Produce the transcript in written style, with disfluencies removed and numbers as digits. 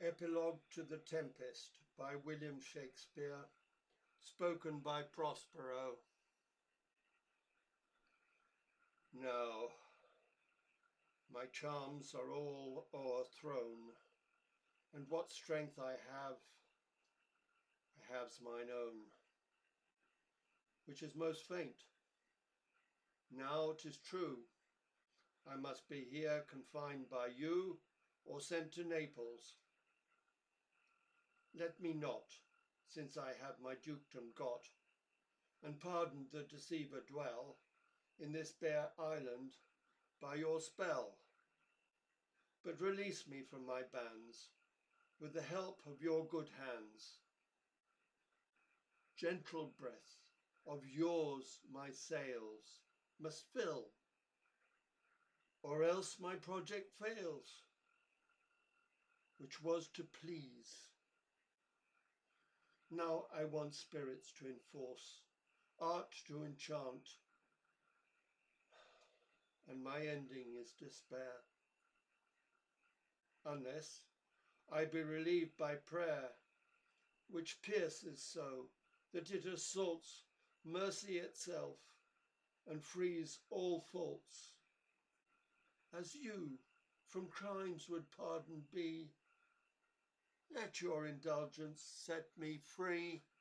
Epilogue to the Tempest by William Shakespeare, spoken by Prospero. Now, my charms are all o'erthrown, and what strength I have's mine own, which is most faint. Now 'tis true, I must be here confined by you, or sent to Naples. Let me not, since I have my dukedom got, and pardoned the deceiver dwell, in this bare island by your spell. But release me from my bands, with the help of your good hands. Gentle breath of yours my sails must fill, or else my project fails, which was to please. Now I want spirits to enforce, art to enchant, and my ending is despair. Unless I be relieved by prayer, which pierces so that it assaults mercy itself and frees all faults. As you from crimes would pardoned be, let your indulgence set me free.